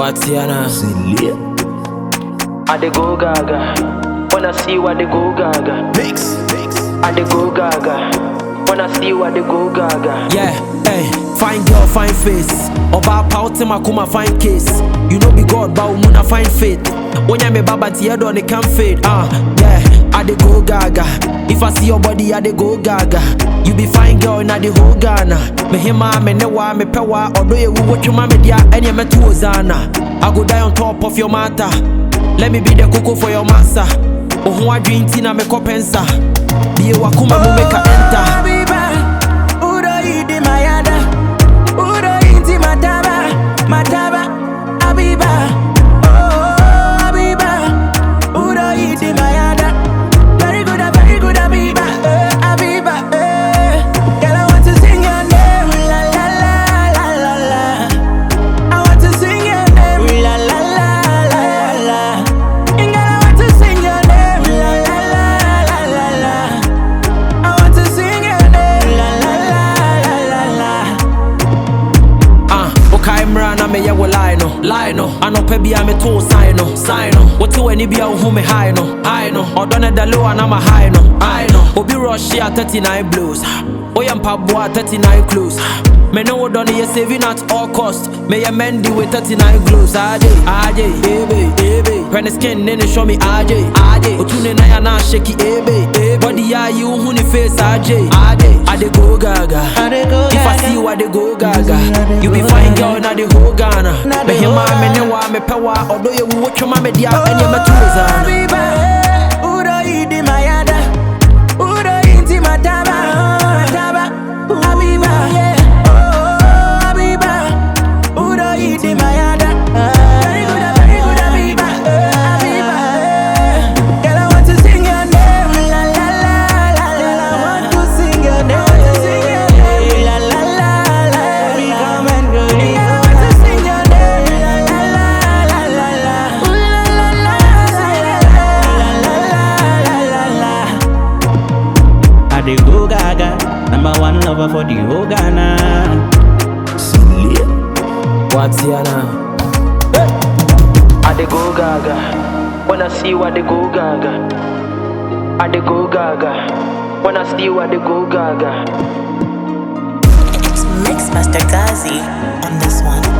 Watiana, I dey go gaga. Wanna see what they go gaga. I dey go gaga. Wanna see what they go gaga. yeah, hey, fine girl, fine face. Oba pauti makuma fine case. You know be God, but umuna fine faith. When you me baba tiedo on the can fade. Yeah, I dey go gaga. If I see your body, I dey go gaga. You be fine girl in the whole Ghana. Me hima, me newa, me pewa. Although you watch your mama dia, and you me to Ozana. I go die on top of your matter. Let me be the cocoa for your massa. Oh, who I drink tina me kopensa. Be wakuma mu make a enter. Lie no, I no pebi I'm a toe sign no. What to any be a who me high no, or done the low and I'm a high no, I know. Obi rush here 39 blues, Oyam Pabua 39 clues. Me know what done you saving at all cost. May a man do with 39 glues. AJ, ebe. When the skin then show me AJ. Otune na ya na shaky ebe. Body ya you who ni face AJ. I dey go gaga. If I see you I dey go gaga. You be fine girl na the whole Ghana. Me hima me newa me pewa. Although you watch your mama dia and you me too zana. I dey go gaga, #1 lover for the whole Ghana. Watiana, I dey go gaga. Wanna see what they go gaga. I dey go gaga. Wanna see what they go gaga. It's Mix Master Gazi on this one.